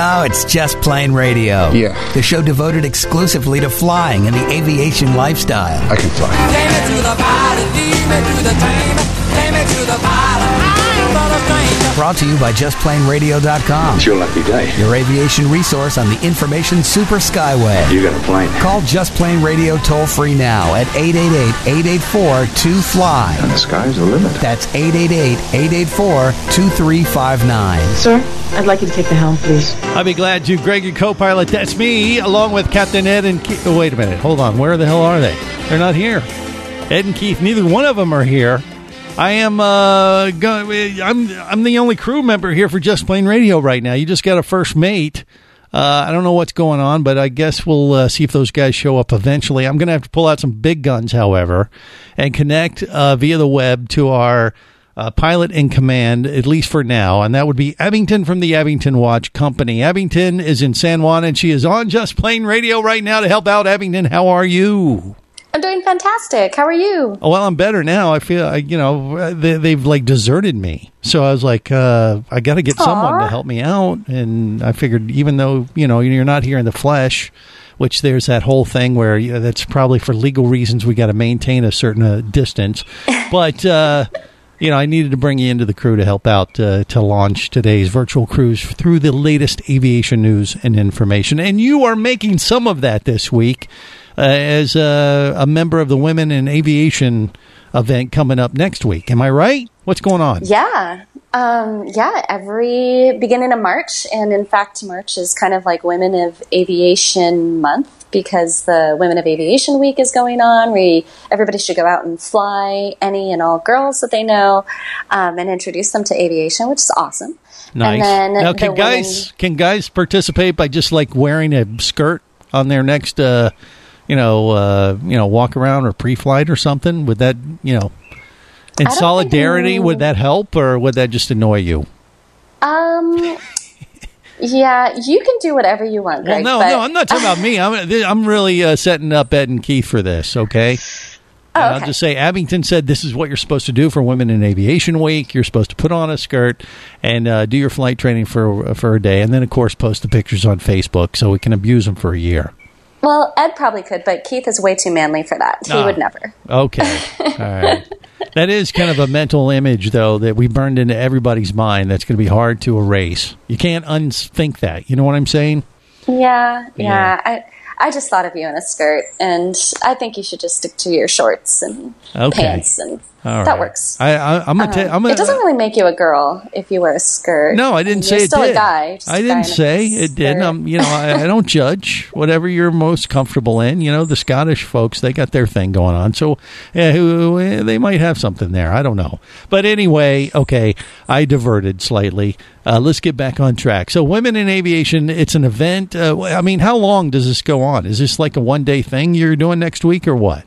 No, it's Just Plain Radio. Yeah. The show devoted exclusively to flying and the aviation lifestyle. I can fly. Take me to the pilot, lead me to the train. Take me to the pilot, I'm not a stranger. Brought to you by JustPlaneRadio.com. It's your lucky day. Your aviation resource on the information super skyway. You got a plane. Call Just Plain Radio toll free now at 888-884-2FLY. And the sky's the limit. That's 888-884-2359. Sir, I'd like you to take the helm, please. I'll be glad to. Greg, your co-pilot, that's me, along with Captain Ed and Keith. Oh, wait a minute. Hold on. Where the hell are they? They're not here. Ed and Keith, neither one of them are here. I am I'm the only crew member here for Just Plain Radio right now. You just got a first mate. I don't know what's going on, but I guess we'll see if those guys show up eventually. I'm going to have to pull out some big guns, however, and connect via the web to our pilot in command, at least for now, and that would be Abington from the Abington Watch Company. Abington is in San Juan, and she is on Just Plain Radio right now to help out. Abington, how are you? I'm doing fantastic. How are you? Oh, well, I'm better now. I feel, they've like deserted me. So I was like, I got to get someone to help me out. And I figured, even though, you're not here in the flesh, which there's that whole thing where that's probably for legal reasons we got to maintain a certain distance. But, I needed to bring you into the crew to help out to launch today's virtual cruise through the latest aviation news and information. And you are making some of that this week. As a member of the Women in Aviation event coming up next week. Am I right? What's going on? Yeah. Every beginning of March. And in fact, March is kind of like Women of Aviation month because the Women of Aviation week is going on. Everybody should go out and fly any and all girls that they know and introduce them to aviation, which is awesome. Nice. And then now, can guys participate by just like wearing a skirt on their next walk around or pre-flight or something? Would that, in solidarity, would that help or would that just annoy you? Yeah, you can do whatever you want, Greg. Well, no, I'm not talking about me. I'm really setting up Ed and Keith for this, okay? And I'll just say, Abington said this is what you're supposed to do for Women in Aviation Week. You're supposed to put on a skirt and do your flight training for a day, and then, of course, post the pictures on Facebook so we can abuse them for a year. Well, Ed probably could, but Keith is way too manly for that. He would never. Okay. All right. That is kind of a mental image, though, that we burned into everybody's mind that's going to be hard to erase. You can't unthink that. You know what I'm saying? Yeah. I just thought of you in a skirt, and I think you should just stick to your shorts and pants, and that works. It doesn't really make you a girl if you wear a skirt. No, I didn't say it did. You're still a guy. I didn't say it did. I don't judge whatever you're most comfortable in. The Scottish folks, they got their thing going on, so they might have something there. I don't know, but anyway, okay, I diverted slightly. Let's get back on track. So Women in Aviation, it's an event. How long does this go on? Is this like a one-day thing you're doing next week or what?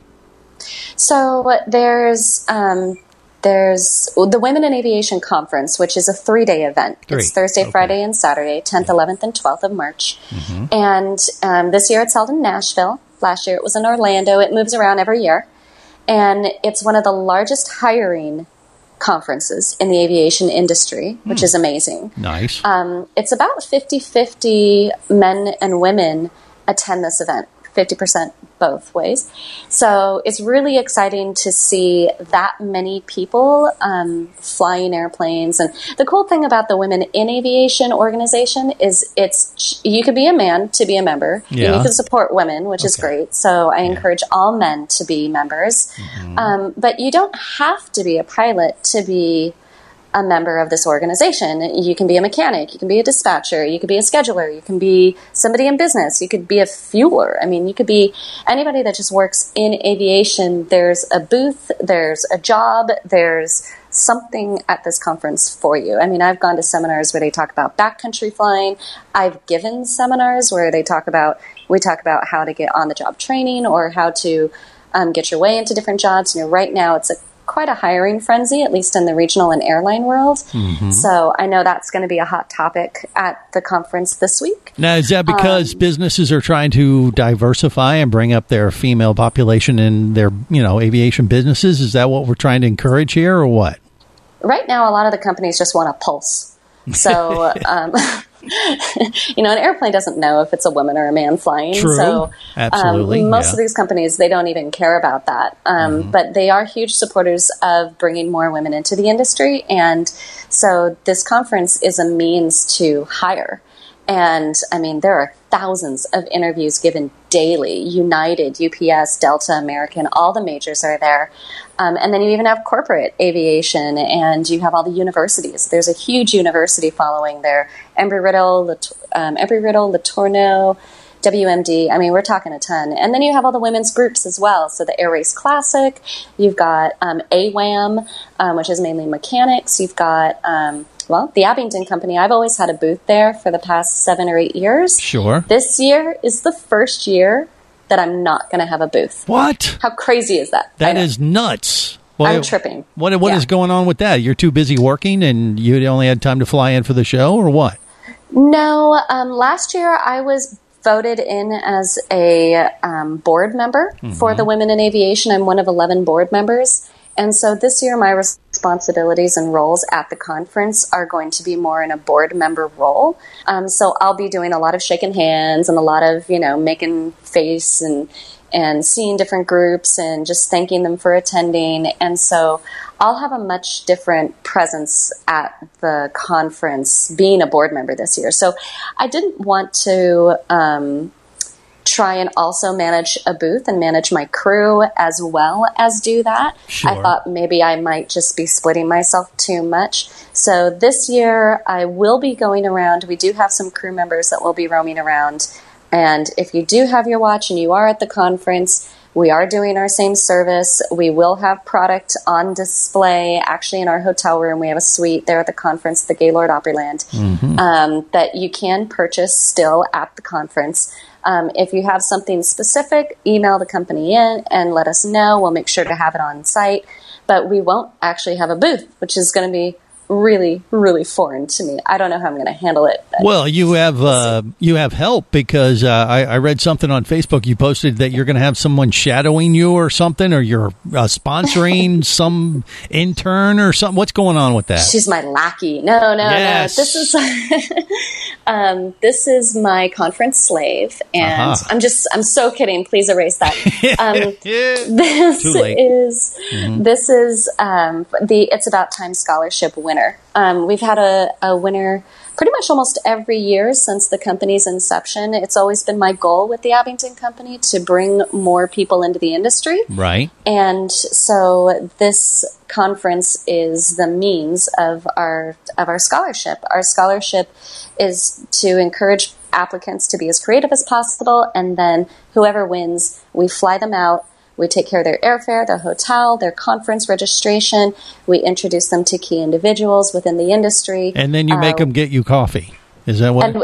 So there's the Women in Aviation Conference, which is a 3-day event. It's Thursday, Friday, and Saturday, 10th, 11th, and 12th of March. Mm-hmm. And this year it's held in Nashville. Last year it was in Orlando. It moves around every year. And it's one of the largest hiring conferences in the aviation industry, which is amazing. Nice. It's about 50-50 men and women attend this event, 50% both ways. So it's really exciting to see that many people flying airplanes. And the cool thing about the Women in Aviation organization is you could be a man to be a member. Yeah. And you can support women, which is great. So I encourage all men to be members. Mm-hmm. But you don't have to be a pilot to be a member of this organization. You can be a mechanic, you can be a dispatcher, you could be a scheduler, you can be somebody in business, you could be a fueler. You could be anybody that just works in aviation. There's a booth, there's a job, there's something at this conference for you. I've gone to seminars where they talk about backcountry flying. I've given seminars where we talk about how to get on the job training or how to get your way into different jobs. Right now it's quite a hiring frenzy, at least in the regional and airline world. Mm-hmm. So I know that's going to be a hot topic at the conference this week. Now, is that because businesses are trying to diversify and bring up their female population in their, aviation businesses? Is that what we're trying to encourage here or what? Right now, a lot of the companies just want a pulse. So An airplane doesn't know if it's a woman or a man flying. True. So Absolutely. most of these companies, they don't even care about that. But they are huge supporters of bringing more women into the industry. And so this conference is a means to hire. And I mean, there are thousands of interviews given daily. United, UPS, Delta, American, all the majors are there. And then you even have corporate aviation, and you have all the universities. There's a huge university following there. Embry-Riddle, Letourneau, WMD. I mean, we're talking a ton. And then you have all the women's groups as well. So the Air Race Classic, you've got AWAM, which is mainly mechanics. You've got, the Abingdon Company. I've always had a booth there for the past 7 or 8 years. Sure. This year is the first year that I'm not going to have a booth. What? How crazy is that? That is nuts. I'm tripping. What is going on with that? You're too busy working and you only had time to fly in for the show, or what? No. Last year I was voted in as a board member for the Women in Aviation. I'm one of 11 board members. And so this year my responsibilities and roles at the conference are going to be more in a board member role. So I'll be doing a lot of shaking hands and a lot of, making face and seeing different groups and just thanking them for attending. And so I'll have a much different presence at the conference being a board member this year. So I didn't want to try and also manage a booth and manage my crew as well as do that. Sure. I thought maybe I might just be splitting myself too much. So this year I will be going around. We do have some crew members that will be roaming around. And if you do have your watch and you are at the conference, we are doing our same service. We will have product on display. Actually, in our hotel room, we have a suite there at the conference, the Gaylord Opryland, that you can purchase still at the conference. If you have something specific, email the company in and let us know. We'll make sure to have it on site. But we won't actually have a booth, which is going to be really, really foreign to me. I don't know how I'm going to handle it. Well, you have help, because I read something on Facebook. You posted that you're going to have someone shadowing you or something, or you're sponsoring some intern or something. What's going on with that? She's my lackey. No. This is this is my conference slave, and I'm so kidding. Please erase that. This is the It's About Time Scholarship winner. We've had a winner pretty much almost every year since the company's inception. It's always been my goal with the Abingdon Company to bring more people into the industry. Right. And so this conference is the means of our scholarship. Our scholarship is to encourage applicants to be as creative as possible, and then whoever wins, we fly them out. We take care of their airfare, their hotel, their conference registration. We introduce them to key individuals within the industry. And then you make them get you coffee. Is that what?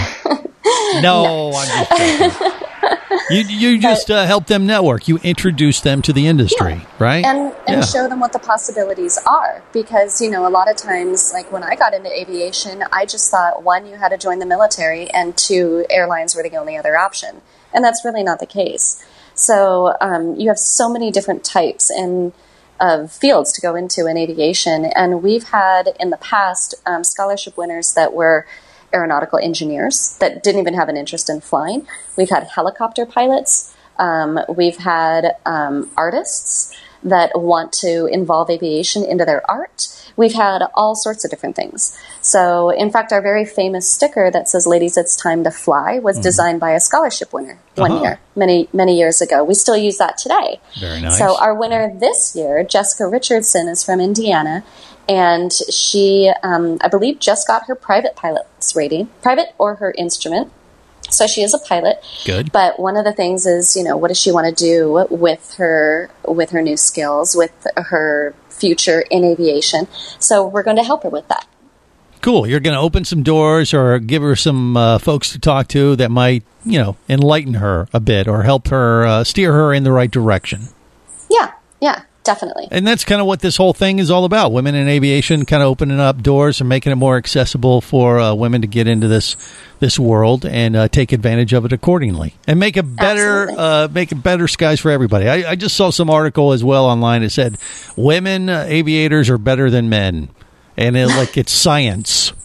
No, I'm just joking. You just help them network. You introduce them to the industry, right? And show them what the possibilities are. Because, a lot of times, like when I got into aviation, I just thought, one, you had to join the military, and two, airlines were the only other option. And that's really not the case. So you have so many different types of fields to go into in aviation. And we've had in the past scholarship winners that were aeronautical engineers that didn't even have an interest in flying. We've had helicopter pilots. We've had artists that want to involve aviation into their art. We've had all sorts of different things. So, in fact, our very famous sticker that says, "Ladies, it's time to fly," was designed by a scholarship winner one year, many years ago. We still use that today. Very nice. So our winner this year, Jessica Richardson, is from Indiana, and she, I believe, just got her private pilot's rating, private or her instrument. So she is a pilot. Good. But one of the things is, what does she want to do with her new skills, with her future in aviation? So we're going to help her with that. Cool. You're going to open some doors or give her some folks to talk to that might, enlighten her a bit or help her steer her in the right direction. Yeah, definitely. And that's kind of what this whole thing is all about. Women in aviation, kind of opening up doors and making it more accessible for women to get into this world and take advantage of it accordingly and make it better skies for everybody. I just saw some article as well online that said women aviators are better than men, and it's science.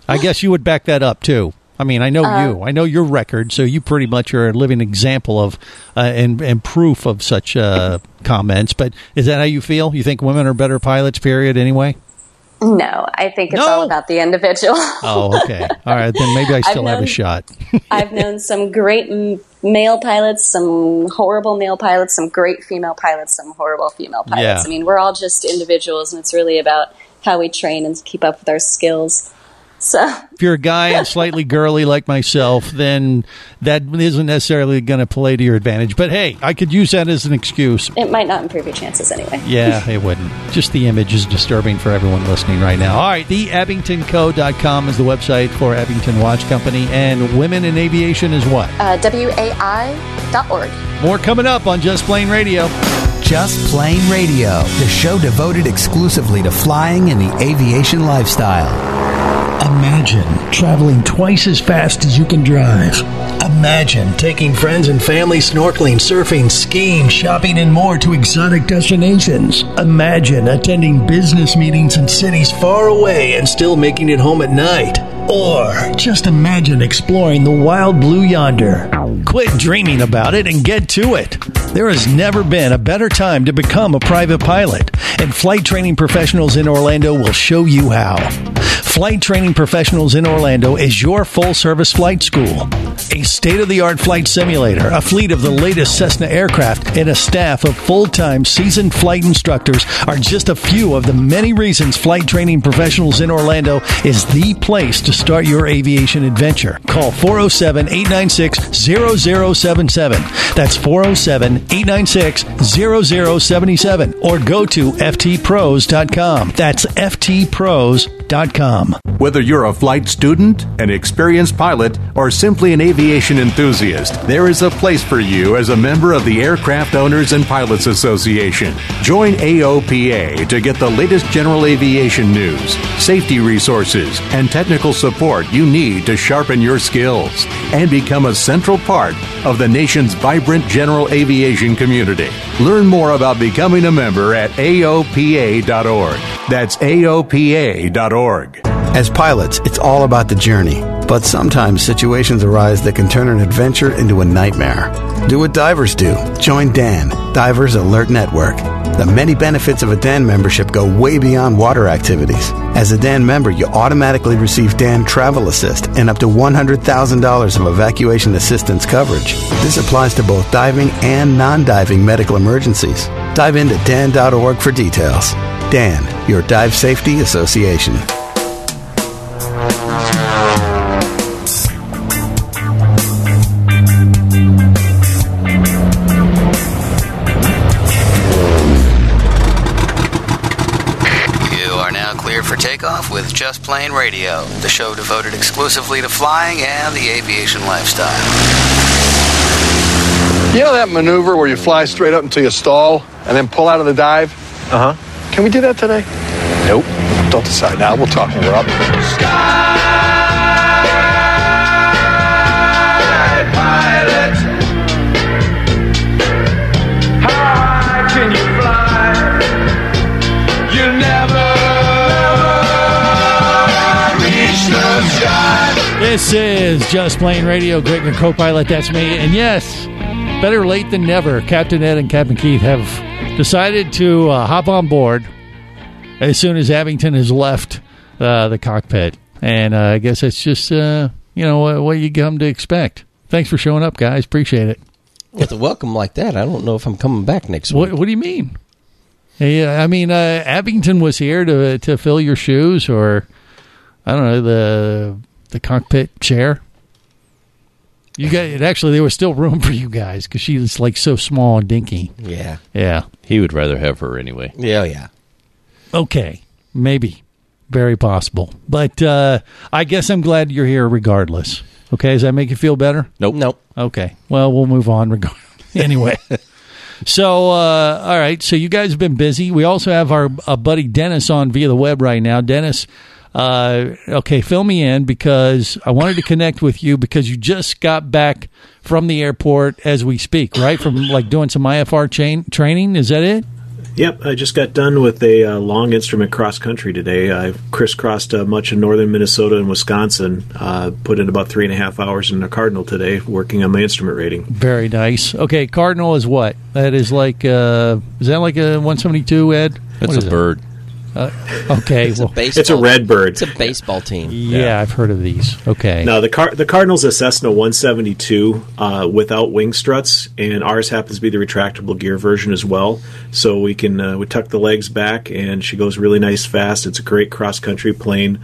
I guess you would back that up, too. I mean, I know you. I know your record, so you pretty much are a living example of and proof of such comments. But is that how you feel? You think women are better pilots, period, anyway? No, I think it's all about the individual. Oh, okay. All right, then maybe I still have a shot. I've known some great male pilots, some horrible male pilots, some great female pilots, some horrible female pilots. Yeah. I mean, we're all just individuals, and it's really about how we train and keep up with our skills. So, if you're a guy and slightly girly like myself, then that isn't necessarily going to play to your advantage. But hey, I could use that as an excuse. It might not improve your chances anyway. Yeah, it wouldn't. Just the image is disturbing for everyone listening right now. All right, theabingtonco.com is the website for Abington Watch Company. And Women in Aviation is what? WAI.org. More coming up on Just Plain Radio. Just Plain Radio, the show devoted exclusively to flying and the aviation lifestyle. Imagine traveling twice as fast as you can drive. Imagine taking friends and family snorkeling, surfing, skiing, shopping, and more to exotic destinations. Imagine attending business meetings in cities far away and still making it home at night. Or just imagine exploring the wild blue yonder. Quit dreaming about it and get to it. There has never been a better time to become a private pilot, and Flight Training Professionals in Orlando will show you how. Flight Training Professionals in Orlando is your full-service flight school. A state-of-the-art flight simulator, a fleet of the latest Cessna aircraft, and a staff of full-time seasoned flight instructors are just a few of the many reasons Flight Training Professionals in Orlando is the place to start your aviation adventure. Call 407-896-0077. That's 407-896-0077. Or go to ftpros.com. That's ftpros.com. Whether you're a flight student, an experienced pilot, or simply an aviation enthusiast, there is a place for you as a member of the Aircraft Owners and Pilots Association. Join AOPA to get the latest general aviation news, safety resources, and technical support you need to sharpen your skills and become a central part of the nation's vibrant general aviation community. Learn more about becoming a member at AOPA.org. That's AOPA.org. As pilots, it's all about the journey. But sometimes situations arise that can turn an adventure into a nightmare. Do what divers do. Join DAN, Divers Alert Network. The many benefits of a DAN membership go way beyond water activities. As a DAN member, you automatically receive DAN Travel Assist and up to $100,000 of evacuation assistance coverage. This applies to both diving and non-diving medical emergencies. Dive into dan.org for details. DAN, your Dive Safety Association. For takeoff with Just Plain Radio, the show devoted exclusively to flying and the aviation lifestyle. You know that maneuver where you fly straight up until you stall and then pull out of the dive? Uh-huh. Can we do that today? Nope. Don't decide now. We'll talk when we're up. Sky pilot, how high can you fly? You never reach the sky. This is Just Plain Radio. Greg, your co-pilot, that's me. And yes, better late than never. Captain Ed and Captain Keith have decided to hop on board as soon as Abington has left the cockpit. And I guess it's just, what you come to expect. Thanks for showing up, guys. Appreciate it. With a welcome like that, I don't know if I'm coming back next week. What do you mean? Hey, Abington was here to fill your shoes, or I don't know, the cockpit chair. You guys, there was still room for you guys because she's like so small and dinky. Yeah. Yeah. He would rather have her anyway. Yeah. Okay. Maybe. Very possible. But I guess I'm glad you're here regardless. Okay. Does that make you feel better? Nope. Okay. Well, we'll move on regardless. Anyway. So, all right. So you guys have been busy. We also have our buddy Dennis on via the web right now. Dennis, okay, fill me in because I wanted to connect with you because you just got back from the airport as we speak, right? From like doing some IFR training. Is that it? Yep, I just got done with a long instrument cross country today. I crisscrossed much of northern Minnesota and Wisconsin. Put in about 3.5 hours in the Cardinal today, working on my instrument rating. Very nice. Okay, Cardinal is what? That is like is that like a 172, Ed? That's a bird. Okay, it's a red bird. It's a baseball team. Yeah, I've heard of these. Okay. No, the Cardinal's a Cessna 172 without wing struts, and ours happens to be the retractable gear version as well. So we can we tuck the legs back, and she goes really nice fast. It's a great cross country plane.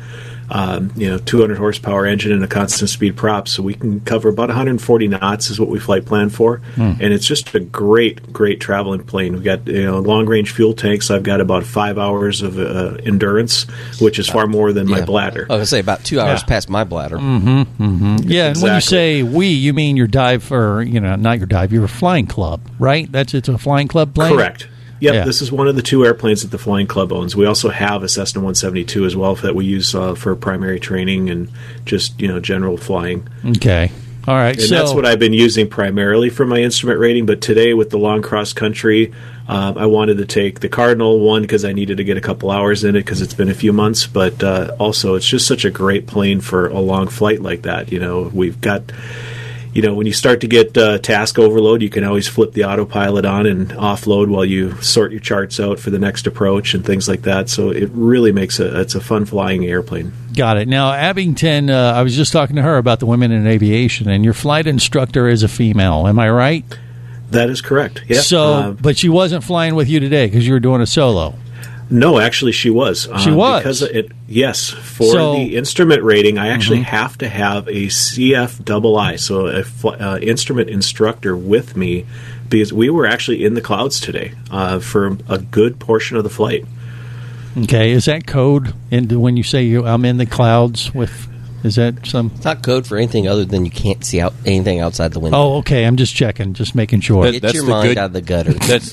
200 horsepower engine and a constant speed prop, so we can cover about 140 knots is what we flight plan for, and it's just a great traveling plane. We got long range fuel tanks. I've got about 5 hours of endurance, which is far more than my bladder. I was gonna say about 2 hours past my bladder. Yeah, exactly. And when you say we, you mean your dive, or not your dive, your flying club, right? It's a flying club plane. Correct. Yep, yeah. This is one of the 2 airplanes that the Flying Club owns. We also have a Cessna 172 as well that we use for primary training and just general flying. Okay, all right. And that's what I've been using primarily for my instrument rating. But today with the long cross country, I wanted to take the Cardinal one because I needed to get a couple hours in it because it's been a few months. But also, it's just such a great plane for a long flight like that. We've got. When you start to get task overload, you can always flip the autopilot on and offload while you sort your charts out for the next approach and things like that. So it really makes it's a fun flying airplane. Got it. Now, Abington, I was just talking to her about the women in aviation, and your flight instructor is a female. Am I right? That is correct. Yeah. So, but she wasn't flying with you today because you were doing a solo. No, actually, she was. She was? Because yes, for the instrument rating, I actually have to have a CFII, so an instrument instructor with me, because we were actually in the clouds today for a good portion of the flight. Okay, is that code when you say I'm in the clouds with... Is that some... It's not code for anything other than you can't see anything outside the window. Oh, okay, I'm just checking, just making sure. Get your mind out of the gutter.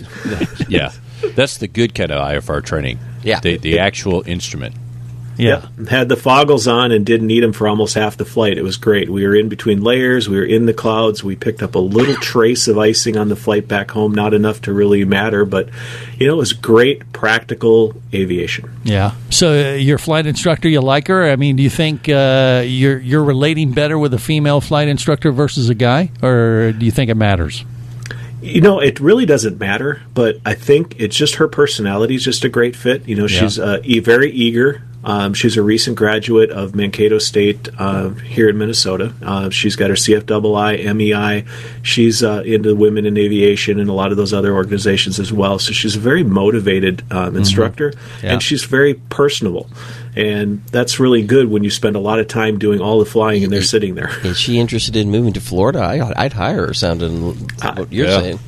That's the good kind of IFR training. Yeah. The actual instrument. Yeah. Had the foggles on and didn't need them for almost half the flight. It was great. We were in between layers. We were in the clouds. We picked up a little trace of icing on the flight back home. Not enough to really matter, but it was great practical aviation. Yeah. So your flight instructor, you like her? I mean, do you think you're relating better with a female flight instructor versus a guy, or do you think it matters? It really doesn't matter, but I think it's just her personality is just a great fit. She's very eager. She's a recent graduate of Mankato State here in Minnesota. She's got her CFII, MEI. She's into women in aviation and a lot of those other organizations as well. So she's a very motivated instructor, and she's very personable. And that's really good when you spend a lot of time doing all the flying and they're sitting there. Is she interested in moving to Florida? I'd hire her, sounding what you're saying.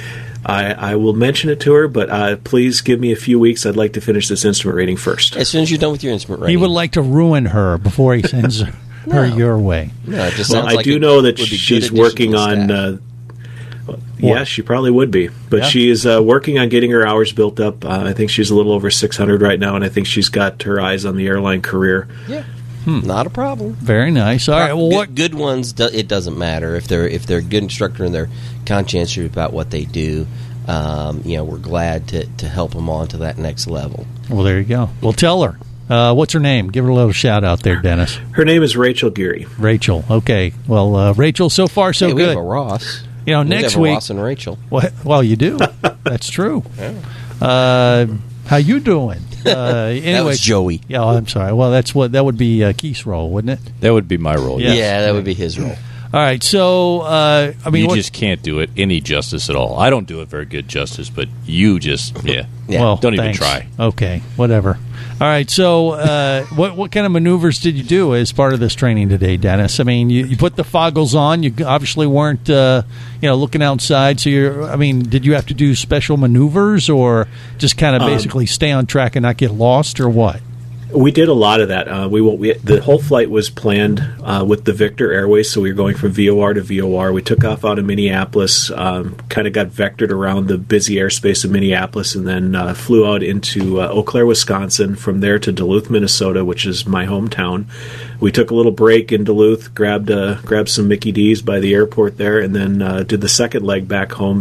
I will mention it to her, but please give me a few weeks. I'd like to finish this instrument rating first. As soon as you're done with your instrument rating. He would like to ruin her before he sends her your way. No, it just sounds I do know that she's working on... yeah, she probably would be. But she is working on getting her hours built up. I think she's a little over 600 right now, and I think she's got her eyes on the airline career. Yeah. Not a problem. Very nice. All right. Well, what good ones? It doesn't matter if they're a good instructor and they're conscientious about what they do. We're glad to help them on to that next level. Well, there you go. Well, tell her. What's her name? Give her a little shout out there, Dennis. Her name is Rachel Geary. Rachel. Okay. Well, Rachel, so far so we good. We have a Ross. Next we week. Ross and Rachel. Well, you do. That's true. Yeah. How you doing? Anyway, that was Joey. Yeah, I'm sorry. Well, that would be Keith's role, wouldn't it? That would be my role. Yes. Yeah, that would be his role. All right, so you just can't do it any justice at all. I don't do it very good justice, but you just well, don't thanks. even try. Okay, whatever. All right, so what kind of maneuvers did you do as part of this training today, Dennis? I mean, you put the foggles on. You obviously weren't looking outside. So did you have to do special maneuvers or just kind of basically stay on track and not get lost, or what? We did a lot of that. The whole flight was planned with the Victor Airways, so we were going from VOR to VOR. We took off out of Minneapolis, kind of got vectored around the busy airspace of Minneapolis, and then flew out into Eau Claire, Wisconsin, from there to Duluth, Minnesota, which is my hometown. We took a little break in Duluth, grabbed some Mickey D's by the airport there, and then did the second leg back home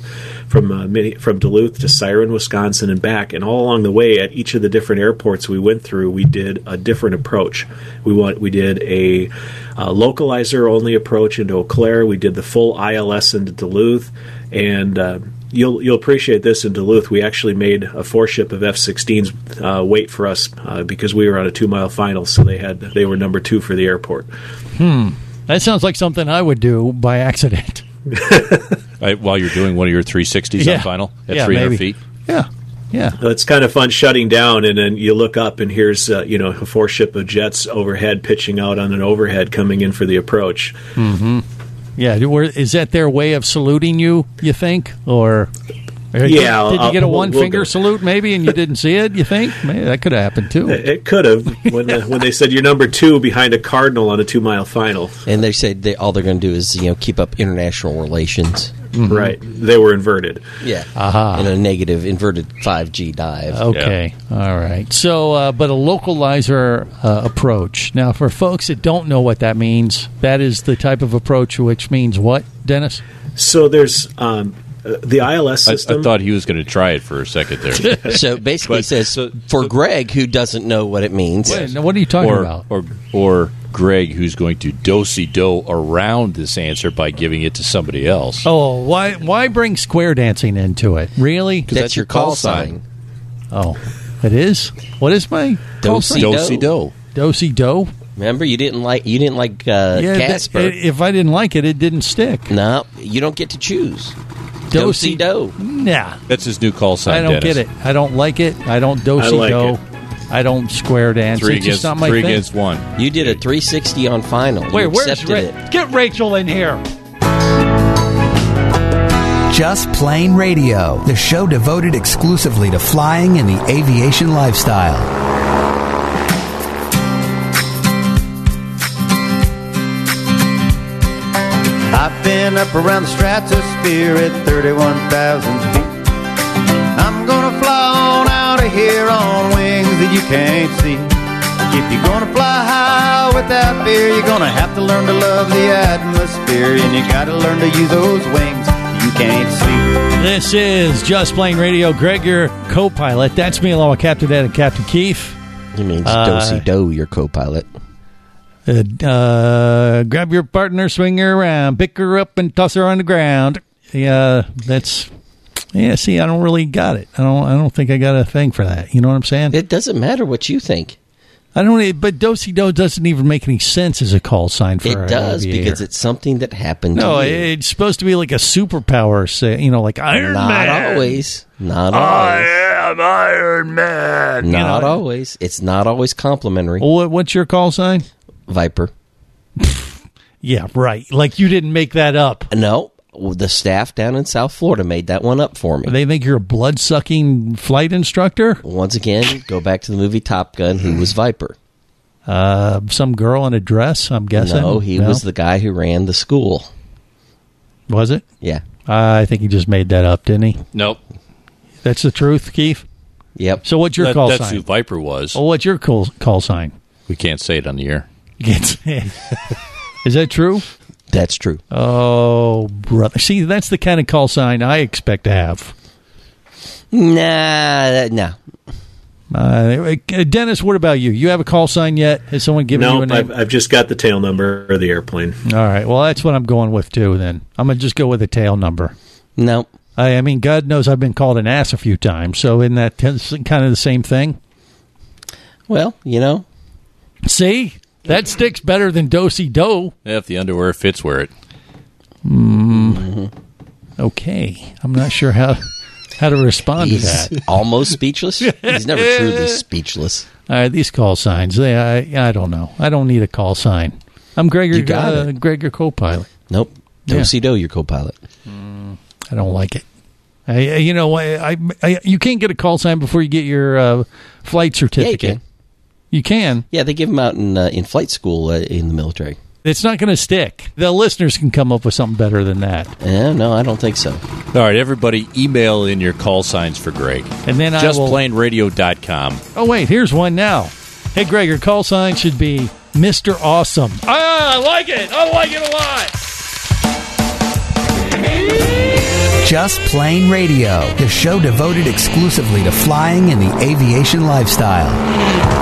from Duluth to Siren, Wisconsin, and back. And all along the way, at each of the different airports we went through, we did a different approach. We did a localizer only approach into Eau Claire. We did the full ILS into Duluth, and you'll appreciate this. In Duluth, we actually made a 4-ship of F-16s wait for us because we were on a 2-mile final, so they were number 2 for the airport. That sounds like something I would do by accident. While you're doing one of your 360s on final at 300 feet? Yeah. It's kind of fun shutting down, and then you look up, and here's a 4-ship of jets overhead pitching out on an overhead coming in for the approach. Mm-hmm. Yeah, is that their way of saluting you think? Or did you get a one-finger salute maybe and you didn't see it, you think? Maybe that could have happened too. It could have when they said you're number 2 behind a Cardinal on a 2-mile final. And they said all they're going to do is keep up international relations. Mm-hmm. Right. They were inverted. Yeah. In a negative inverted 5G dive. Okay. Yeah. All right. So, but a localizer approach. Now, for folks that don't know what that means, that is the type of approach which means what, Dennis? So there's the ILS system. I thought he was going to try it for a second there. So basically, it says for Greg, who doesn't know what it means. Wait, what are you talking about? Or Greg, who's going to do-si-do around this answer by giving it to somebody else. Oh, why bring square dancing into it? Really? That's your call sign. Oh, it is? What is my call sign? Do-si-do. Do-si-do? Remember, you didn't like Casper. If I didn't like it, it didn't stick. No, you don't get to choose. Do-si-do. Nah. That's his new call sign, I don't Dennis. get it. I don't like it. I don't do-si-do. I don't square dance. It's just not my thing. 3 against 1. You did a 360 on final. Wait, you where's it. Get Rachel in here. Just Plain Radio, the show devoted exclusively to flying and the aviation lifestyle. I've been up around the stratosphere at 31,000 feet. I'm gonna fly on out of here on wings that you can't see. If you're gonna fly high without fear, you're gonna have to learn to love the atmosphere, and you gotta learn to use those wings you can't see. This is Just Plain Radio. Greg, your co-pilot. That's me along with Captain Ed and Captain Keith. He means do-si-do, your co-pilot. Grab your partner, swing her around, pick her up, and toss her on the ground. Yeah, that's... Yeah, see, I don't really got it. I don't think I got a thing for that. You know what I'm saying? It doesn't matter what you think. I don't. But do-si-do doesn't even make any sense as a call sign for it does aviator. Because it's something that happened. No, to you. It's supposed to be like a superpower. Say, like Iron Not Man. Not always. I am Iron Man. Not always. It's not always complimentary. What's your call sign? Viper. Yeah, right. Like you didn't make that up. No. The staff down in South Florida made that one up for me. They think you're a blood-sucking flight instructor? Once again, go back to the movie Top Gun. Who was Viper? Some girl in a dress, I'm guessing. No, he was the guy who ran the school. Was it? Yeah. I think he just made that up, didn't he? Nope. That's the truth, Keith? Yep. So what's your call sign? That's who Viper was. Oh, what's your call sign? We can't say it on the air. You can't say it. Is that true? That's true. Oh, brother. See, that's the kind of call sign I expect to have. No. Dennis, what about you? You have a call sign yet? Has someone given you a name? I've just got the tail number of the airplane. All right. Well, that's what I'm going with, too, then. I'm going to just go with the tail number. No. I mean, God knows I've been called an ass a few times, so isn't that kind of the same thing? Well, See? That sticks better than do-si-do. Yeah, if the underwear fits, wear it. Okay. I'm not sure how to respond to that. Almost speechless? He's never truly speechless. All right, these call signs, I don't know. I don't need a call sign. I'm Greg, your co-pilot. Nope. Do-si-do, your co-pilot. I don't like it. You can't get a call sign before you get your flight certificate. Yeah, you can. You can. Yeah, they give them out in flight school in the military. It's not going to stick. The listeners can come up with something better than that. No, I don't think so. All right, everybody, email in your call signs for Greg. And then JustPlainRadio.com. Oh, wait, here's one now. Hey, Greg, your call sign should be Mr. Awesome. I like it. I like it a lot. Just Plain Radio, the show devoted exclusively to flying and the aviation lifestyle.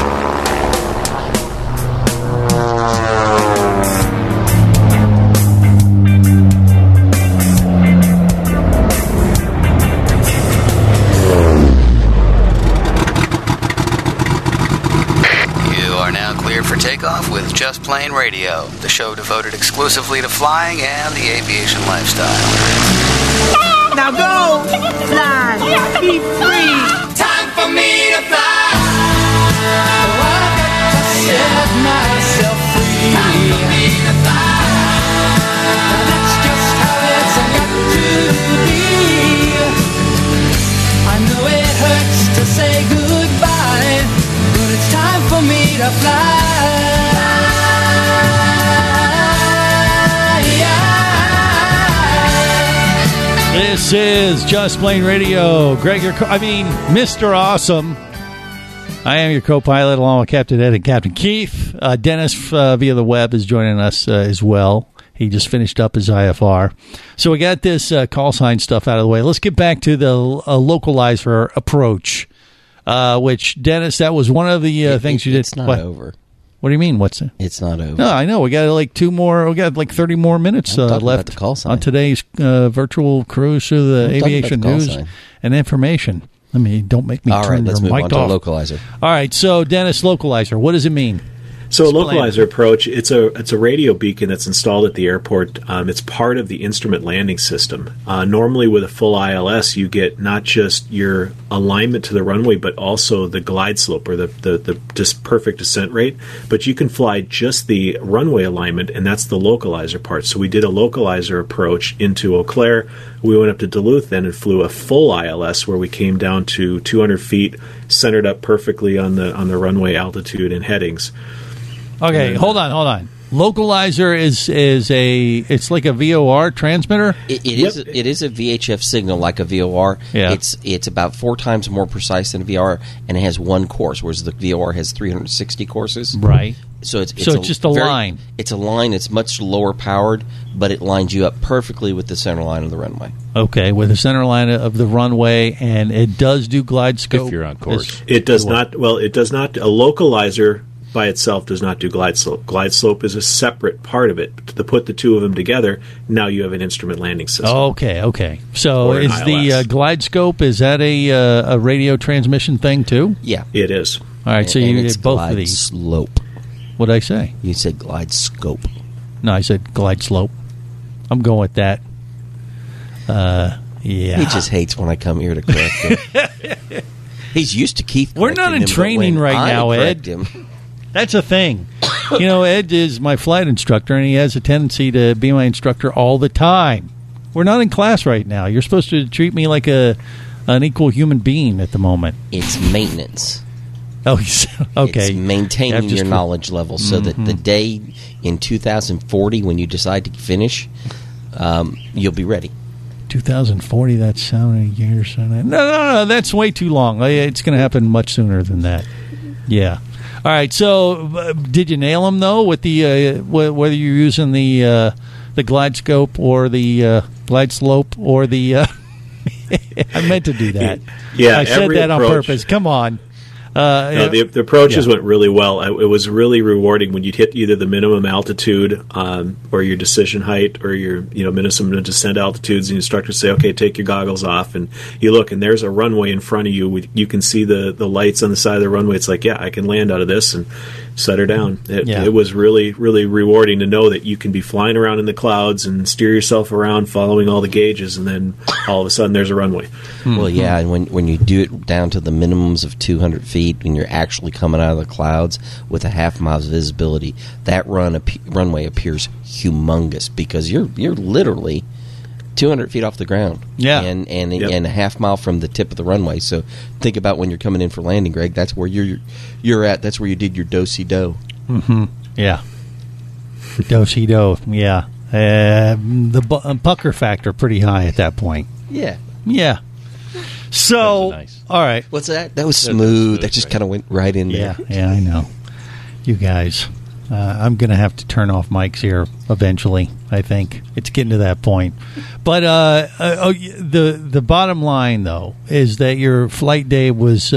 For takeoff with Just Plain Radio, the show devoted exclusively to flying and the aviation lifestyle. Now go, fly, be free. Time for me to fly. Oh, I got to set myself free. Time for me to fly. That's just how it's got to be. I know it hurts to say goodbye, but it's time for me to fly. This is Just Plain Radio. Greg, Mr. Awesome. I am your co-pilot along with Captain Ed and Captain Keith. Dennis via the web is joining us as well. He just finished up his IFR. So we got this call sign stuff out of the way. Let's get back to the localizer approach, which, Dennis, that was one of the things you did. It's not over. What do you mean? What's it? It's not over. No, I know. We got like 2 more. We got like 30 more minutes left on today's virtual cruise through the aviation news and information. Don't make me turn your mic off. All right, let's move on to localizer. All right, so Dennis, localizer. What does it mean? So a localizer approach, it's a radio beacon that's installed at the airport. It's part of the instrument landing system. Normally with a full ILS, you get not just your alignment to the runway, but also the glide slope or the just perfect descent rate. But you can fly just the runway alignment, and that's the localizer part. So we did a localizer approach into Eau Claire. We went up to Duluth then and flew a full ILS where we came down to 200 feet, centered up perfectly on the runway altitude and headings. Okay, hold on. Localizer it's like a VOR transmitter? It is a VHF signal like a VOR. Yeah. It's about 4 times more precise than a VOR, and it has 1 course, whereas the VOR has 360 courses. Right. So it's just a line. It's a line. It's much lower powered, but it lines you up perfectly with the center line of the runway. Okay, with the center line of the runway, and it does do glide scope. If you're on course. It does not. Well, it does not. A localizer by itself does not do glide slope. Glide slope is a separate part of it. To put the two of them together, now you have an instrument landing system. Okay. So is the glide scope, is that a radio transmission thing too? Yeah. It is. All right, so you did both of these. Slope. What did I say? You said glide scope. No, I said glide slope. I'm going with that. Yeah. He just hates when I come here to correct him. He's used to Keith. We're not in training right now, Ed. That's a thing. Ed is my flight instructor, and he has a tendency to be my instructor all the time. We're not in class right now. You're supposed to treat me like an equal human being at the moment. It's maintenance. Oh, okay. It's maintaining your knowledge level so that the day in 2040 when you decide to finish, you'll be ready. 2040, that's how many years? No, that's way too long. It's going to happen much sooner than that. Yeah. All right, so did you nail them, though, with the whether you're using the glide scope or the glide slope or the... I meant to do that. Yeah, I said that on purpose. Come on. No, the approaches went really well. It was really rewarding when you'd hit either the minimum altitude or your decision height or your minimum descent altitudes, and the instructor say, "Okay, take your goggles off," and you look, and there's a runway in front of you. You can see the lights on the side of the runway. It's like, yeah, I can land out of this and set her down. It was really, really rewarding to know that you can be flying around in the clouds and steer yourself around following all the gauges, and then all of a sudden there's a runway. Well, yeah, and when you do it down to the minimums of 200 feet, when you're actually coming out of the clouds with a half mile's visibility, that runway appears humongous because you're literally 200 feet off the ground. Yeah. And a half mile from the tip of the runway. So think about when you're coming in for landing, Greg. That's where you're at. That's where you did your do-si-do. Mm-hmm. Yeah. Do-si-do. Yeah. The pucker factor pretty high at that point. Yeah. Yeah. So, all right. What's that? That was smooth. That just kind of went right in there. Yeah, I know. You guys. I'm going to have to turn off mics here eventually, I think. It's getting to that point. But the bottom line, though, is that your flight day was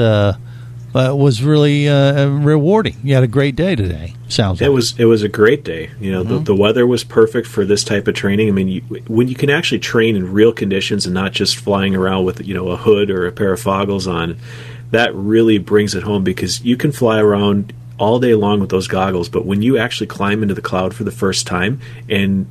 really rewarding. You had a great day today, sounds like. It was a great day. The weather was perfect for this type of training. I mean, when you can actually train in real conditions and not just flying around with a hood or a pair of goggles on, that really brings it home, because you can fly around all day long with those goggles, but when you actually climb into the cloud for the first time, and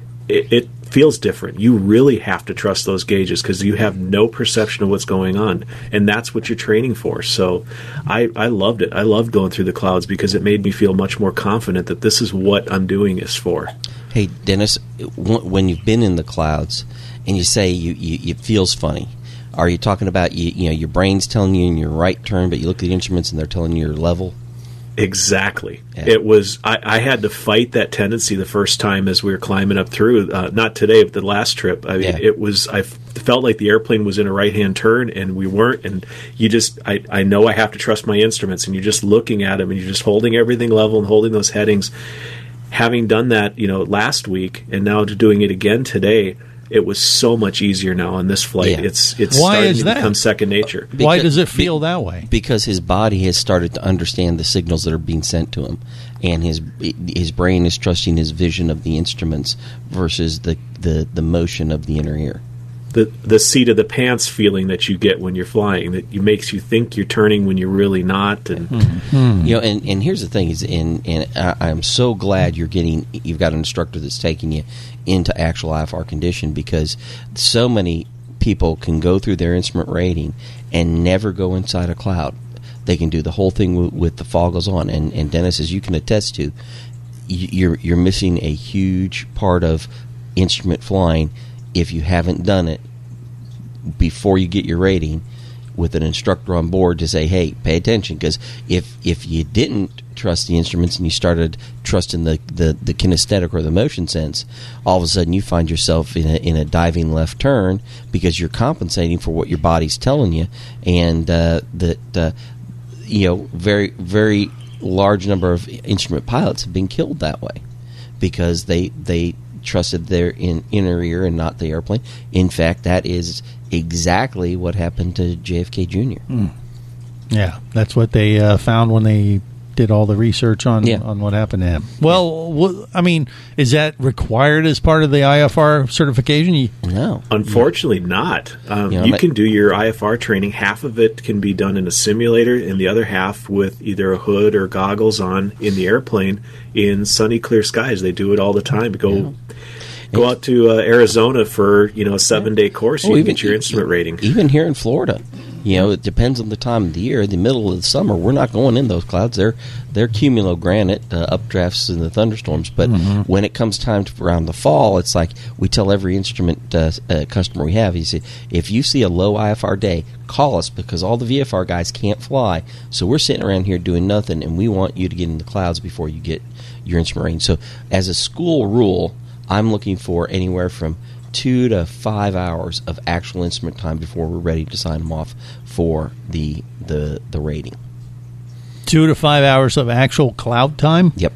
it feels different. You really have to trust those gauges, because you have no perception of what's going on, and that's what you're training for. So I loved it. I loved going through the clouds, because it made me feel much more confident that this is what I'm doing this for. Hey, Dennis, when you've been in the clouds and you say it feels funny, are you talking about your brain's telling you in your right turn, but you look at the instruments and they're telling you your level? Exactly. Yeah. It was. I had to fight that tendency the first time as we were climbing up through. Not today, but the last trip. I mean, it was. I felt like the airplane was in a right-hand turn, and we weren't. And you just. I know I have to trust my instruments, and you're just looking at them, and you're just holding everything level and holding those headings. Having done that, last week, and now doing it again today, it was so much easier now on this flight. Yeah. It's starting to become second nature. Why does it feel that way? Because his body has started to understand the signals that are being sent to him, and his brain is trusting his vision of the instruments versus the motion of the inner ear. The seat of the pants feeling that you get when you're flying, that makes you think you're turning when you're really not. And and here's the thing is, and I'm so glad you've got an instructor that's taking you into actual IFR condition, because so many people can go through their instrument rating and never go inside a cloud. They can do the whole thing with the foggles on, and Dennis, as you can attest to, you're missing a huge part of instrument flying if you haven't done it before you get your rating with an instructor on board to say, hey, pay attention. Because if you didn't trust the instruments and you started trusting the kinesthetic or the motion sense, all of a sudden you find yourself in a diving left turn because you're compensating for what your body's telling you, and very, very large number of instrument pilots have been killed that way because they trusted their inner ear and not the airplane. In fact, that is exactly what happened to JFK Jr. Yeah, that's what they found when they did all the research on what happened to him. Well, I mean, is that required as part of the IFR certification? No. Unfortunately not. You can do your IFR training. Half of it can be done in a simulator, and the other half with either a hood or goggles on in the airplane in sunny, clear skies. They do it all the time. Go out to Arizona for a 7-day course. You can get your instrument rating. Even here in Florida, it depends on the time of the year. In the middle of the summer, we're not going in those clouds. They're cumulogranite updrafts in the thunderstorms. But when it comes time around the fall, it's like we tell every instrument customer we have. You say, if you see a low IFR day, call us, because all the VFR guys can't fly. So we're sitting around here doing nothing, and we want you to get in the clouds before you get your instrument rating. So as a school rule, I'm looking for anywhere from 2 to 5 hours of actual instrument time before we're ready to sign them off for the rating. 2 to 5 hours of actual cloud time? Yep.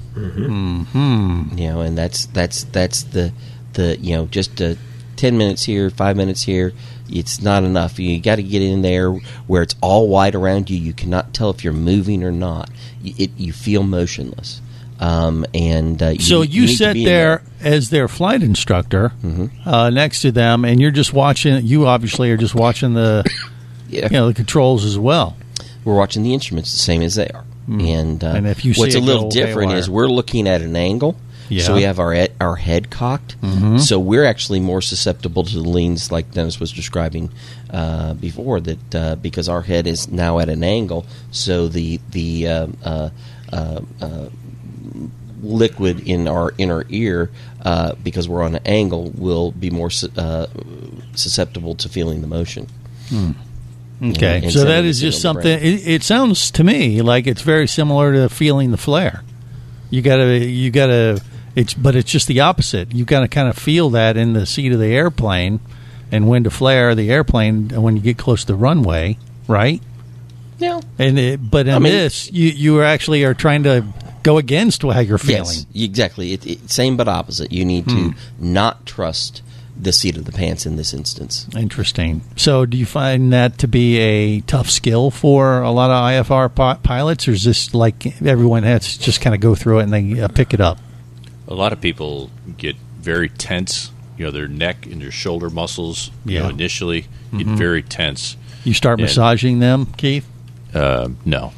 Mm-hmm. And that's the just 10 minutes here, 5 minutes here. It's not enough. You got to get in there where it's all white around you. You cannot tell if you're moving or not. You feel motionless. So you sat there as their flight instructor next to them, and you're just watching. You obviously are just watching the the controls as well. We're watching the instruments the same as they are, and if you what's see a little different is we're looking at an angle. Yeah. So we have our head cocked, so we're actually more susceptible to the leans, like Dennis was describing before. That because our head is now at an angle, so the liquid in our inner ear, because we're on an angle, will be more susceptible to feeling the motion. Okay, and so that sending is the just signal to something. the brain. It sounds to me like it's very similar to feeling the flare. You gotta. But it's just the opposite. You gotta kind of feel that in the seat of the airplane, and when to flare the airplane when you get close to the runway, right? Yeah. But in this, you actually are trying to go against how you're feeling. Yes, exactly. Same but opposite. You need to not trust the seat of the pants in this instance. Interesting. So do you find that to be a tough skill for a lot of IFR pilots, or is this like everyone has to just kind of go through it and they pick it up? A lot of people get very tense. Their neck and their shoulder muscles, initially get very tense. You start massaging them, Keith? No.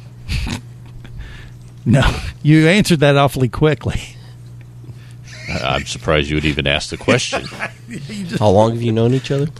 No. You answered that awfully quickly. I'm surprised you would even ask the question. How long have you known each other?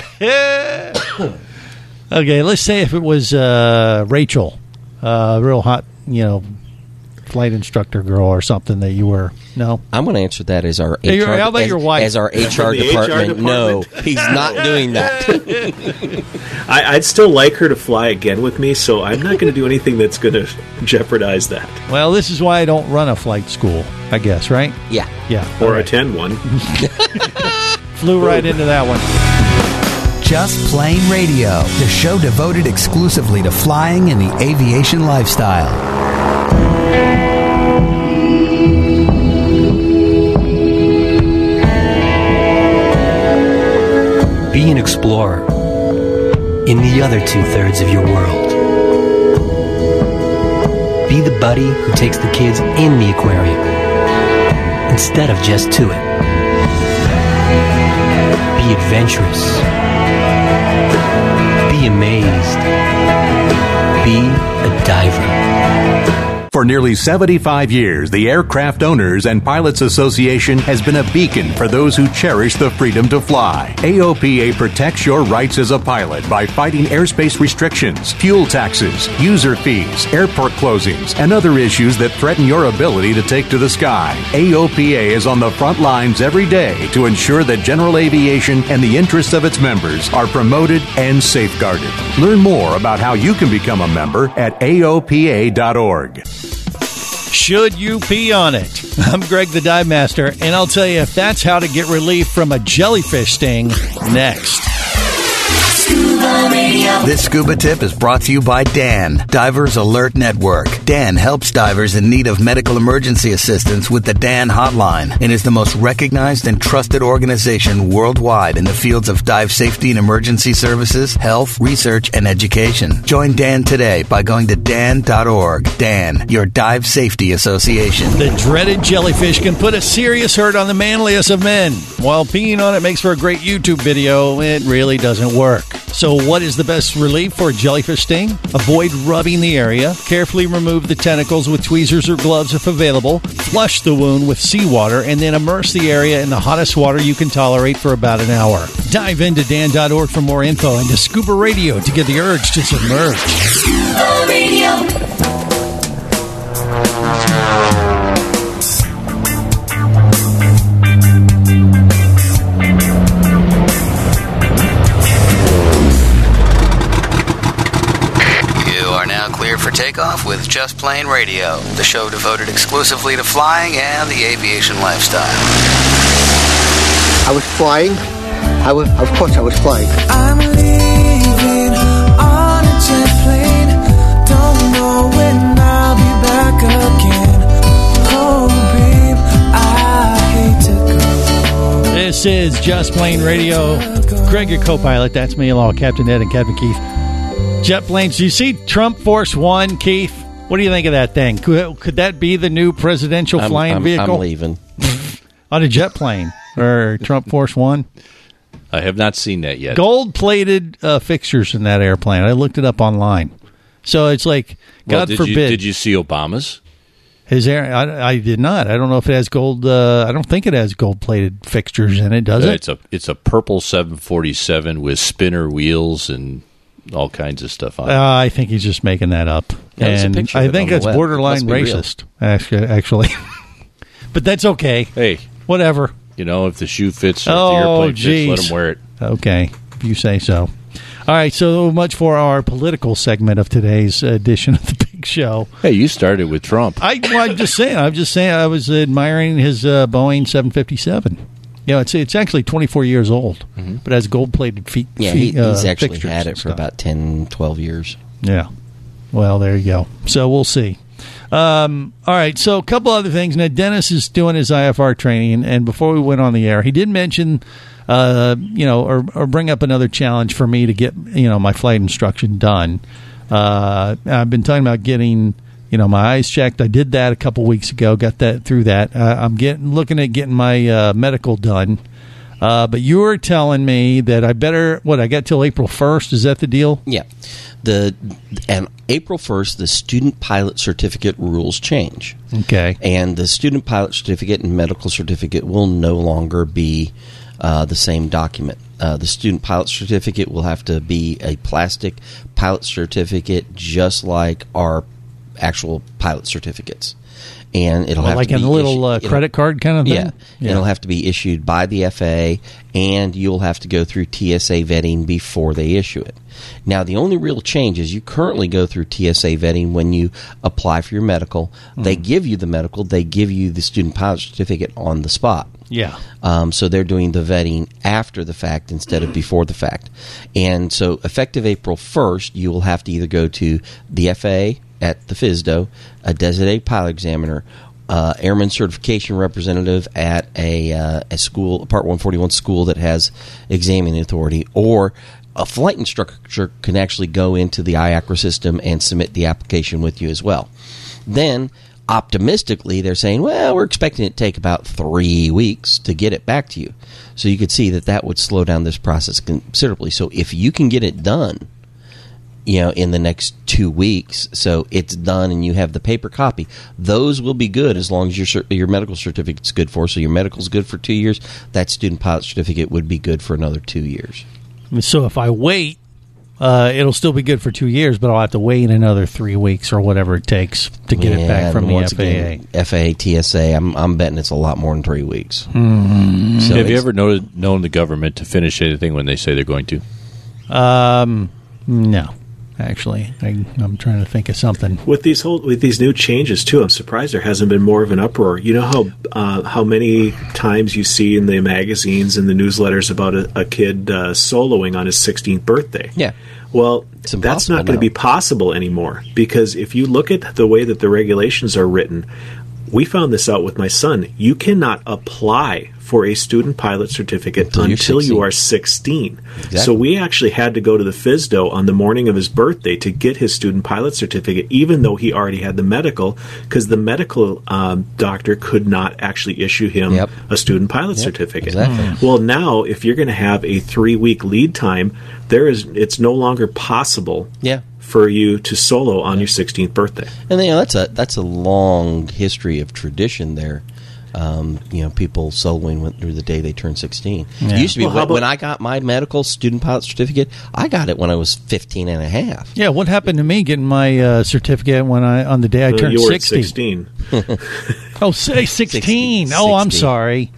Okay, let's say if it was Rachel, real hot, flight instructor girl or something that you were. No, I'm going to answer that as our Hey, HR, how about your wife? as our HR department. No, he's not doing that. I'd still like her to fly again with me, so I'm not going to do anything that's going to jeopardize that. Well, this is why I don't run a flight school, I guess, right? Yeah. Or attend one. Flew right into that one. Just Plain Radio, the show devoted exclusively to flying and the aviation lifestyle. Be an explorer in the other 2/3 of your world. Be the buddy who takes the kids in the aquarium instead of just to it. Be adventurous. Be amazed. Be a diver. For nearly 75 years, the Aircraft Owners and Pilots Association has been a beacon for those who cherish the freedom to fly. AOPA protects your rights as a pilot by fighting airspace restrictions, fuel taxes, user fees, airport closings, and other issues that threaten your ability to take to the sky. AOPA is on the front lines every day to ensure that general aviation and the interests of its members are promoted and safeguarded. Learn more about how you can become a member at AOPA.org. Should you pee on it? I'm Greg the Dive Master, and I'll tell you if that's how to get relief from a jellyfish sting next. This scuba tip is brought to you by DAN, Divers Alert Network. DAN helps divers in need of medical emergency assistance with the DAN hotline and is the most recognized and trusted organization worldwide in the fields of dive safety and emergency services, health, research, and education. Join DAN today by going to dan.org. DAN, your dive safety association. The dreaded jellyfish can put a serious hurt on the manliest of men. While peeing on it makes for a great YouTube video, it really doesn't work. So what is the best relief for a jellyfish sting? Avoid rubbing the area. Carefully remove the tentacles with tweezers or gloves if available. Flush the wound with seawater and then immerse the area in the hottest water you can tolerate for about an hour. Dive into dan.org for more info and to Scuba Radio to get the urge to submerge. Scuba Radio. Cleared for takeoff with Just Plain Radio, the show devoted exclusively to flying and the aviation lifestyle. I was flying. Of course I was flying. I'm leaving on a jet plane. Don't know when I'll be back again. Oh, babe, I hate to go. This is Just Plain Radio. Greg, your co-pilot. That's me, along with Captain Ed and Captain Keith. Jet planes. Do you see Trump Force One, Keith? What do you think of that thing? Could that be the new presidential flying vehicle? I'm leaving. On a jet plane or Trump Force One? I have not seen that yet. Gold-plated fixtures in that airplane. I looked it up online. So it's like, God forbid. Did you see Obama's? His air, I did not. I don't know if it has gold. I don't think it has gold-plated fixtures in it, does it? It's a purple 747 with spinner wheels and all kinds of stuff on it. I think he's just making that up. And I think it's borderline racist, actually. But that's okay. Hey, whatever. If the shoe fits or if the airplane fits, let them wear it. Okay, if you say so. All right, so much for our political segment of today's edition of the Big Show. Hey, you started with Trump. I'm just saying. I was admiring his Boeing 757. It's actually 24 years old, but has gold-plated feet. Yeah, he's actually fixtures had and it for stuff. about 10, 12 years. Yeah. Well, there you go. So we'll see. All right, so a couple other things. Now, Dennis is doing his IFR training, and before we went on the air, he did mention, or bring up another challenge for me to get, my flight instruction done. I've been talking about getting, my eyes checked. I did that a couple weeks ago. Got that through that. I'm looking at getting my medical done. But you were telling me that I better. I got till April 1st. Is that the deal? Yeah. And April 1st, the student pilot certificate rules change. Okay. And the student pilot certificate and medical certificate will no longer be the same document. The student pilot certificate will have to be a plastic pilot certificate, just like our actual pilot certificates. And it'll have like to be a little credit card kind of thing? Yeah. It'll have to be issued by the FAA, and you'll have to go through TSA vetting before they issue it. Now, the only real change is you currently go through TSA vetting when you apply for your medical. They give you the medical. They give you the student pilot certificate on the spot. Yeah. So they're doing the vetting after the fact instead of before the fact. And so effective April 1st, you will have to either go to the FAA at the FSDO, a designated pilot examiner, airman certification representative at a school, a Part 141 school that has examining authority, or a flight instructor can actually go into the IACRA system and submit the application with you as well. Then, optimistically, they're saying, well, we're expecting it to take about 3 weeks to get it back to you. So you could see that would slow down this process considerably. So if you can get it done, in the next 2 weeks, so it's done and you have the paper copy, those will be good as long as your medical certificate's good for. So your medical's good for 2 years, that student pilot certificate would be good for another 2 years. So if I wait, it'll still be good for 2 years, but I'll have to wait another 3 weeks or whatever it takes to get it back from the FAA. FAA, TSA, I'm betting it's a lot more than 3 weeks. Mm-hmm. So have you ever known the government to finish anything when they say they're going to? No. Actually, I'm trying to think of something. With these new changes too, I'm surprised there hasn't been more of an uproar. You know how many times you see in the magazines and the newsletters about a kid soloing on his 16th birthday? Yeah. Well, that's not going to be possible anymore, because if you look at the way that the regulations are written, we found this out with my son. You cannot apply for a student pilot certificate until you are 16. Exactly. So we actually had to go to the FSDO on the morning of his birthday to get his student pilot certificate, even though he already had the medical, because the medical doctor could not actually issue him a student pilot certificate. Exactly. Well, now, if you're going to have a 3-week lead time, it's no longer possible for you to solo on your 16th birthday. And that's a long history of tradition there. People soloing through the day they turn 16. Yeah. It used to be when I got my medical student pilot certificate, I got it when I was 15 and a half. Yeah, what happened to me getting my certificate on the day I turned 60? You were at 16. Oh, say 16. Oh, I'm sorry.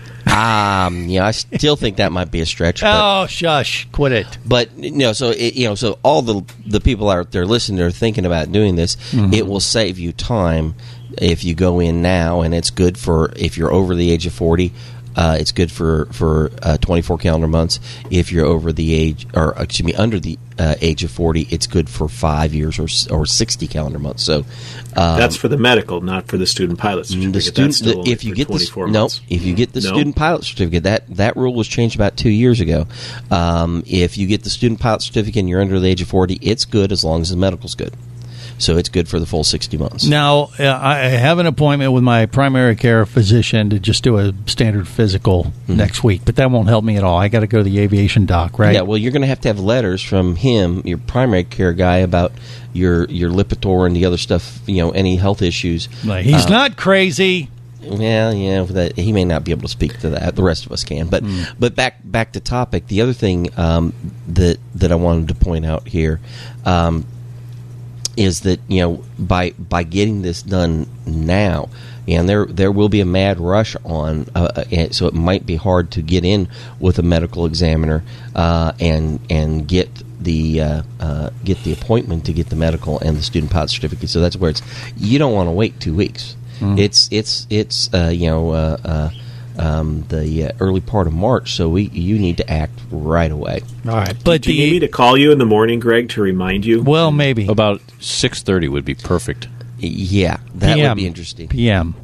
I still think that might be a stretch. But, shush, quit it. But so all the people out there listening are thinking about doing this. Mm-hmm. It will save you time if you go in now, and it's good for if you're over the age of 40. It's good for 24 calendar months. If you're over the age, under the age of 40, it's good for 5 years or 60 calendar months. So that's for the medical, not for the student pilot certificate. If you get the student pilot certificate, that rule was changed about 2 years ago. If you get the student pilot certificate and you're under the age of 40, it's good as long as the medical's good. So it's good for the full 60 months. Now, I have an appointment with my primary care physician to just do a standard physical next week, but that won't help me at all. I got to go to the aviation doc, right? Yeah, well, you're going to have letters from him, your primary care guy, about your Lipitor and the other stuff, any health issues. He's not crazy. Well, he may not be able to speak to that. The rest of us can. But back to topic, the other thing that I wanted to point out here is that by getting this done now, and there will be a mad rush on, so it might be hard to get in with a medical examiner and get the appointment to get the medical and the student pilot certificate. So that's where you don't want to wait 2 weeks. It's the early part of March, so you need to act right away. All right, but do you need me to call you in the morning, Greg, to remind you? Well, maybe about 6:30 would be perfect. Yeah, that PM. would be interesting. PM.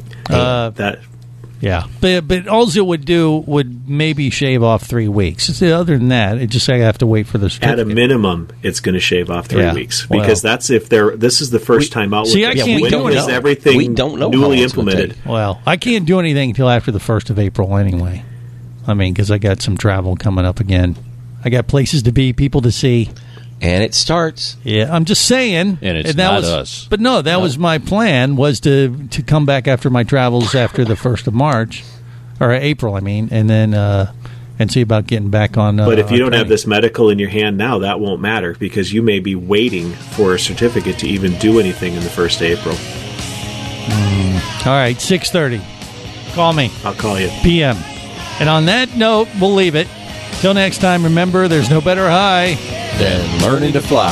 Yeah, but all it would do would maybe shave off 3 weeks. Other than that, it just I have to wait for the certificate. At a minimum, it's going to shave off 3 weeks because that's if this is the first time out. See, I can't do anything. Everything we don't know newly implemented. Well, I can't do anything until after the 1st of April anyway. I mean, because I got some travel coming up again. I got places to be, people to see. And it starts. Yeah, I'm just saying. And it's that not was, us. But no, that was my plan, was to come back after my travels after the 1st of March, or April, I mean, and then and see about getting back on. But if you don't have this medical in your hand now, that won't matter because you may be waiting for a certificate to even do anything in the 1st of April. All right, 6:30. Call me. I'll call you. PM. And on that note, we'll leave it. Till next time, remember, there's no better high than learning to fly.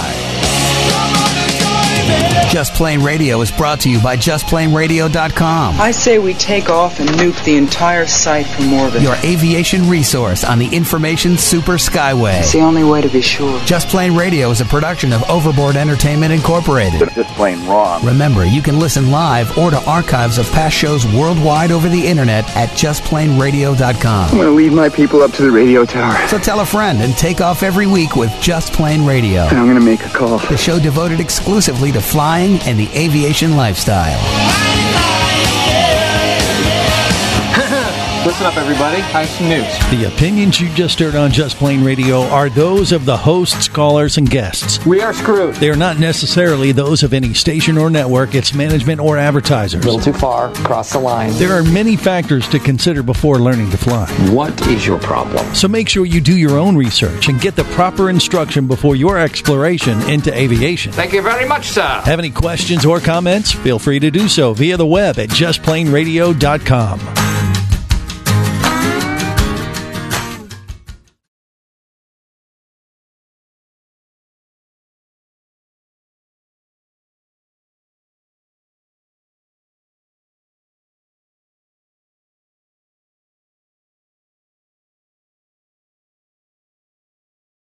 Just Plain Radio is brought to you by JustPlainRadio.com. I say we take off and nuke the entire site from orbit. Your aviation resource on the information super skyway. It's the only way to be sure. Just Plain Radio is a production of Overboard Entertainment Incorporated. It's just plain wrong. Remember, you can listen live or to archives of past shows worldwide over the internet at JustPlainRadio.com. I'm going to leave my people up to the radio tower. So tell a friend and take off every week with Just Plain Radio. And I'm going to make a call. The show devoted exclusively to flying and the aviation lifestyle. Listen up, everybody. I have some news. The opinions you just heard on Just Plain Radio are those of the hosts, callers, and guests. We are screwed. They are not necessarily those of any station or network, its management, or advertisers. A little too far. Cross the line. There are many factors to consider before learning to fly. What is your problem? So make sure you do your own research and get the proper instruction before your exploration into aviation. Thank you very much, sir. Have any questions or comments? Feel free to do so via the web at JustPlainRadio.com.